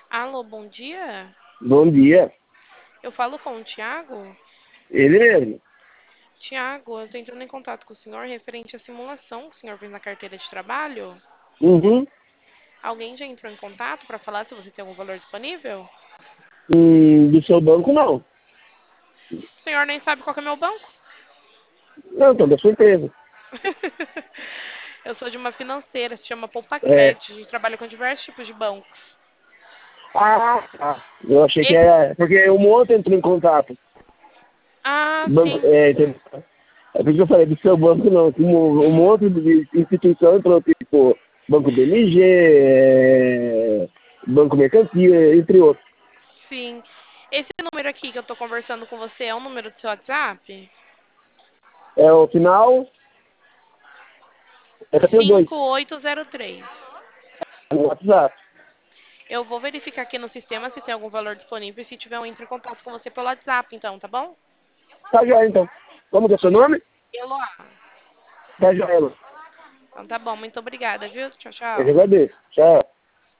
Alô, bom dia. Bom dia. Eu falo com o Tiago. Ele mesmo. Tiago, eu estou entrando em contato com o senhor referente à simulação que o senhor fez na carteira de trabalho. Uhum. Alguém já entrou em contato para falar se você tem algum valor disponível? Do seu banco, não. O senhor nem sabe qual que é meu banco? Não, então, da sua empresa. Eu sou de uma financeira, se chama Poupa É. Crédito. A gente trabalha com diversos tipos de bancos. Tá. Eu achei que Esse... era... Porque um outro entrou em contato. Ah, Banco, sim. entendeu? É por isso que eu falei, do seu banco, não. Um outro de instituição entrou, tipo, Banco BMG, Banco Mercantil, entre outros. Sim. Esse número aqui que eu estou conversando com você é o número do seu WhatsApp? É o final... É que eu tenho dois. 5803. No WhatsApp. Eu vou verificar aqui no sistema se tem algum valor disponível e se tiver, eu entro em contato com você pelo WhatsApp, então, tá bom? Tá joia, então. Como que é seu nome? Eloá. Tá joia. Então tá bom, muito obrigada, viu? Tchau, Eu te tchau. agradeço. Tchau.